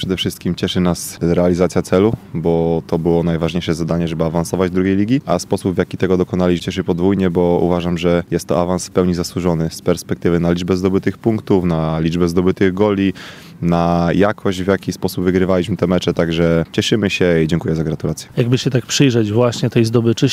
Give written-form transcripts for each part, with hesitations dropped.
Przede wszystkim cieszy nas realizacja celu, bo to było najważniejsze zadanie, żeby awansować do drugiej ligi, a sposób, w jaki tego dokonali, cieszy podwójnie, bo uważam, że jest to awans w pełni zasłużony z perspektywy na liczbę zdobytych punktów, na liczbę zdobytych goli, na jakość, w jaki sposób wygrywaliśmy te mecze, także cieszymy się i dziękuję za gratulacje. Jakby się tak przyjrzeć właśnie tej zdobyczy,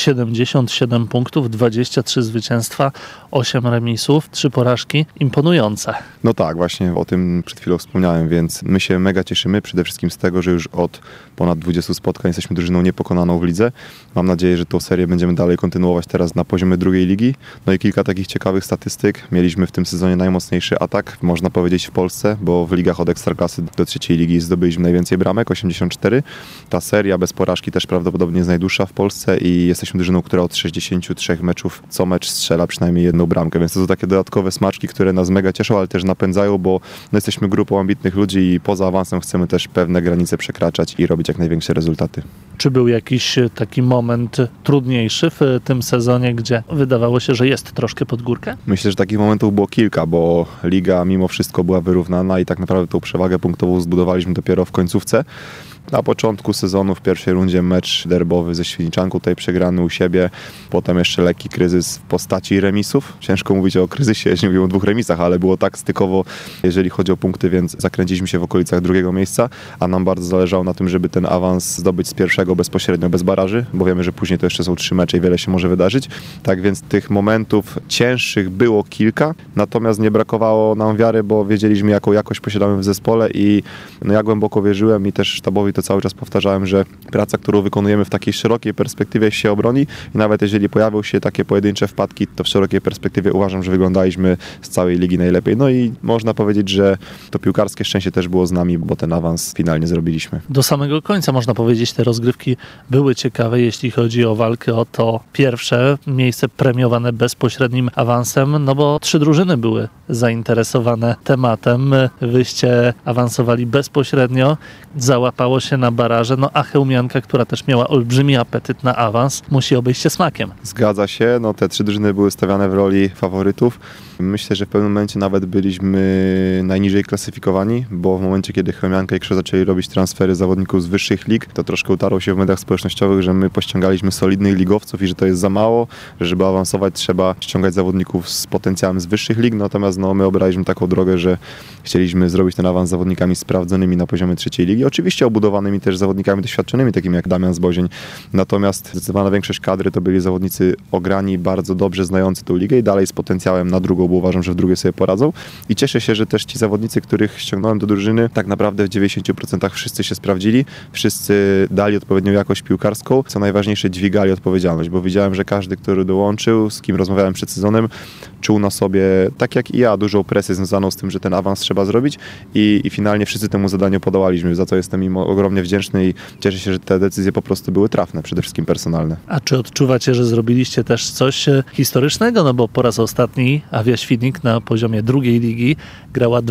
77 punktów, 23 zwycięstwa, 8 remisów, 3 porażki, imponujące. No tak, właśnie o tym przed chwilą wspomniałem, więc my się mega cieszymy przede wszystkim z tego, że już od ponad 20 spotkań jesteśmy drużyną niepokonaną w lidze. Mam nadzieję, że tą serię będziemy dalej kontynuować teraz na poziomie drugiej ligi. No i kilka takich ciekawych statystyk. Mieliśmy w tym sezonie najmocniejszy atak, można powiedzieć, w Polsce, bo w ligach od Ekstraklasy do trzeciej ligi zdobyliśmy najwięcej bramek, 84. Ta seria bez porażki też prawdopodobnie jest najdłuższa w Polsce i jesteśmy drużyną, która od 63 meczów co mecz strzela przynajmniej jedną bramkę, więc to są takie dodatkowe smaczki, które nas mega cieszą, ale też napędzają, bo no jesteśmy grupą ambitnych ludzi i poza awansem chcemy też pewne granice przekraczać i robić jak największe rezultaty. Czy był jakiś taki moment trudniejszy w tym sezonie, gdzie wydawało się, że jest troszkę pod górkę? Myślę, że takich momentów było kilka, bo liga mimo wszystko była wyrównana i tak naprawdę tą przewagę punktową zbudowaliśmy dopiero w końcówce. Na początku sezonu w pierwszej rundzie mecz derbowy ze Świdniczanką, tutaj przegrany u siebie, potem jeszcze lekki kryzys w postaci remisów. Ciężko mówić o kryzysie, jeśli mówimy o 2 remisach, ale było tak stykowo, jeżeli chodzi o punkty, więc zakręciliśmy się w okolicach 2. miejsca, a nam bardzo zależało na tym, żeby ten awans zdobyć z pierwszego bezpośrednio, bez baraży, bo wiemy, że później to jeszcze są 3 mecze i wiele się może wydarzyć. Tak więc tych momentów cięższych było kilka, natomiast nie brakowało nam wiary, bo wiedzieliśmy, jaką jakość posiadamy w zespole i no, ja głęboko wierzyłem i też sztabowi to cały czas powtarzałem, że praca, którą wykonujemy w takiej szerokiej perspektywie się obroni i nawet jeżeli pojawią się takie pojedyncze wpadki, to w szerokiej perspektywie uważam, że wyglądaliśmy z całej ligi najlepiej. No i można powiedzieć, że to piłkarskie szczęście też było z nami, bo ten awans finalnie zrobiliśmy. Do samego końca można powiedzieć, te rozgrywki były ciekawe, jeśli chodzi o walkę o to pierwsze miejsce premiowane bezpośrednim awansem, no bo 3 drużyny były zainteresowane tematem. Wyście awansowali bezpośrednio, załapało się na baraże, no a Chełmianka, która też miała olbrzymi apetyt na awans, musi obejść się smakiem. Zgadza się, no te 3 drużyny były stawiane w roli faworytów. Myślę, że w pewnym momencie nawet byliśmy najniżej klasyfikowani, bo w momencie, kiedy Chełmianka i Krzesz zaczęli robić transfery zawodników z wyższych lig, to troszkę utarło się w mediach społecznościowych, że my pościągaliśmy solidnych ligowców i że to jest za mało, że żeby awansować trzeba ściągać zawodników z potencjałem z wyższych lig, natomiast no, my obraliśmy taką drogę, że chcieliśmy zrobić ten awans z zawodnikami sprawdzonymi na poziomie trzeciej ligi, oczywiście obudowanymi też zawodnikami doświadczonymi, takimi jak Damian Zbozień, natomiast zdecydowana większość kadry to byli zawodnicy ograni, bardzo dobrze znający tą ligę i dalej z potencjałem na drugą, bo uważam, że w drugiej sobie poradzą i cieszę się, że też ci zawodnicy, których ściągnąłem do drużyny, tak naprawdę w 90% wszyscy się sprawdzili, wszyscy dali odpowiednią jakość piłkarską, co najważniejsze dźwigali odpowiedzialność, bo widziałem, że każdy, który dołączył, z kim rozmawiałem przed sezonem, czuł na sobie, tak jak i ja, dużą presję związaną z tym, że ten awans trzeba zrobić i finalnie wszyscy temu zadaniu podołaliśmy, za co jestem im ogromnie wdzięczny i cieszę się, że te decyzje po prostu były trafne, przede wszystkim personalne. A czy odczuwacie, że zrobiliście też coś historycznego? No bo po raz ostatni Awia Świdnik na poziomie drugiej ligi grała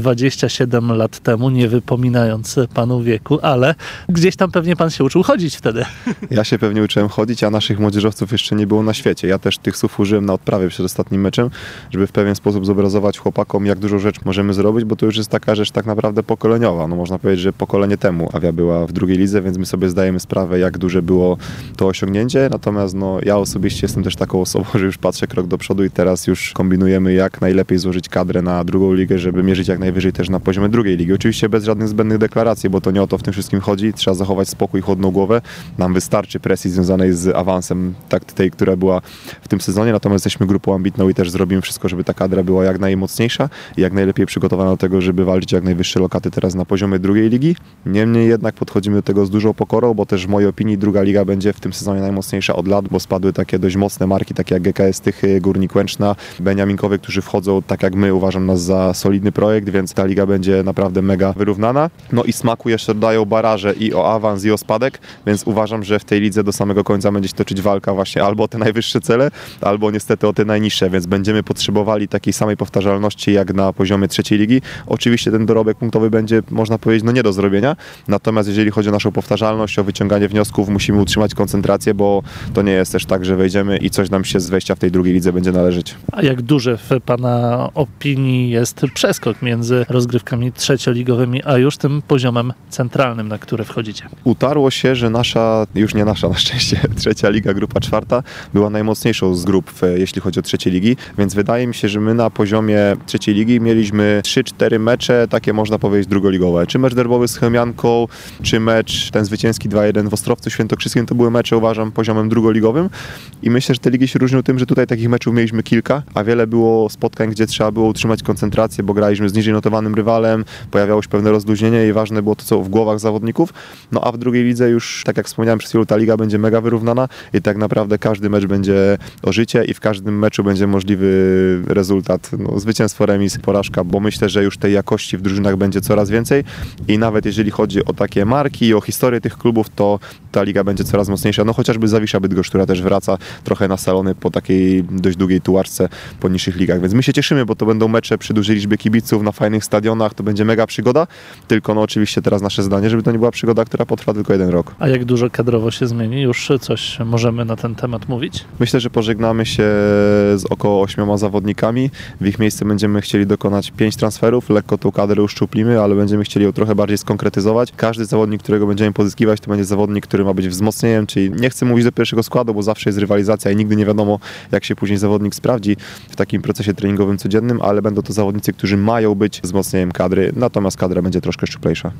27 lat temu, nie wypominając panu wieku, ale gdzieś tam pewnie pan się uczył chodzić wtedy. Ja się pewnie uczyłem chodzić, a naszych młodzieżowców jeszcze nie było na świecie. Ja też tych słów użyłem na odprawie przed ostatnim meczem, żeby w pewien sposób zobrazować chłopakom, jak dużo rzeczy możemy zrobić, bo to już jest taka rzecz tak naprawdę pokoleniowa. No można powiedzieć, że pokolenie temu Awia była w drugiej lidze, więc my sobie zdajemy sprawę, jak duże było to osiągnięcie. Natomiast no, ja osobiście jestem też taką osobą, że już patrzę krok do przodu i teraz już kombinujemy, jak najlepiej złożyć kadrę na drugą ligę, żeby mierzyć jak najwyżej też na poziomie drugiej ligi. Oczywiście bez żadnych zbędnych deklaracji, bo to nie o to w tym wszystkim chodzi. Trzeba zachować spokój, chłodną głowę. Nam wystarczy presji związanej z awansem, tak tej, która była w tym sezonie, natomiast jesteśmy grupą ambitną i też zrobimy wszystko, żeby ta kadra była jak najmocniejsza i jak najlepiej przygotowana do tego, żeby walczyć jak najwyższe lokaty teraz na poziomie drugiej ligi. Niemniej jednak podchodzimy do tego z dużą pokorą, bo też w mojej opinii druga liga będzie w tym sezonie najmocniejsza od lat, bo spadły takie dość mocne marki, takie jak GKS Tychy, Górnik Łęczna, Beniaminkowie, którzy wchodzą tak jak my, uważam nas za solidny projekt, więc ta liga będzie naprawdę mega wyrównana. No i smaku jeszcze dodają baraże i o awans, i o spadek, więc uważam, że w tej lidze do samego końca będzie się toczyć walka właśnie albo o te najwyższe cele, albo niestety o te najniższe, więc będziemy potrzebowali takiej samej powtarzalności jak na poziomie trzeciej ligi. Oczywiście ten dorobek punktowy będzie, można powiedzieć, no nie do zrobienia, natomiast jeżeli jeżeli chodzi o naszą powtarzalność, o wyciąganie wniosków, musimy utrzymać koncentrację, bo to nie jest też tak, że wejdziemy i coś nam się z wejścia w tej drugiej lidze będzie należeć. A jak duży w Pana opinii jest przeskok między rozgrywkami trzecioligowymi, a już tym poziomem centralnym, na który wchodzicie? Utarło się, że już nie nasza na szczęście, trzecia liga, grupa czwarta, była najmocniejszą z grup, jeśli chodzi o trzecie ligi, więc wydaje mi się, że my na poziomie trzeciej ligi mieliśmy 3-4 mecze, takie można powiedzieć drugoligowe. Czy mecz derbowy z Chełmianką, czy mecz ten zwycięski 2-1 w Ostrowcu Świętokrzyskim, to były mecze, uważam, poziomem drugoligowym i myślę, że te ligi się różnią tym, że tutaj takich meczów mieliśmy kilka, a wiele było spotkań, gdzie trzeba było utrzymać koncentrację, bo graliśmy z niżej notowanym rywalem, pojawiało się pewne rozluźnienie i ważne było to, co w głowach zawodników. No a w drugiej lidze już, tak jak wspomniałem przed chwilą, ta liga będzie mega wyrównana i tak naprawdę każdy mecz będzie o życie i w każdym meczu będzie możliwy rezultat, zwycięstwo, remis, porażka, bo myślę, że już tej jakości w drużynach będzie coraz więcej i nawet jeżeli chodzi o takie marki i o historię tych klubów, to ta liga będzie coraz mocniejsza. No chociażby Zawisza Bydgoszcz, która też wraca trochę na salony po takiej dość długiej tułaczce po niższych ligach, więc my się cieszymy, bo to będą mecze przy dużej liczbie kibiców, na fajnych stadionach, to będzie mega przygoda, tylko oczywiście teraz nasze zdanie, żeby to nie była przygoda, która potrwa tylko 1 rok. A jak dużo kadrowo się zmieni? Już coś możemy na ten temat mówić? Myślę, że pożegnamy się z około 8 zawodnikami. W ich miejsce będziemy chcieli dokonać 5 transferów. Lekko tą kadrę uszczuplimy, ale będziemy chcieli ją trochę bardziej skonkretyzować. Każdy zawodnik, którego będziemy pozyskiwać, to będzie zawodnik, który ma być wzmocnieniem, czyli nie chcę mówić do pierwszego składu, bo zawsze jest rywalizacja i nigdy nie wiadomo, jak się później zawodnik sprawdzi w takim procesie treningowym codziennym, ale będą to zawodnicy, którzy mają być wzmocnieniem kadry, natomiast kadra będzie troszkę szczuplejsza.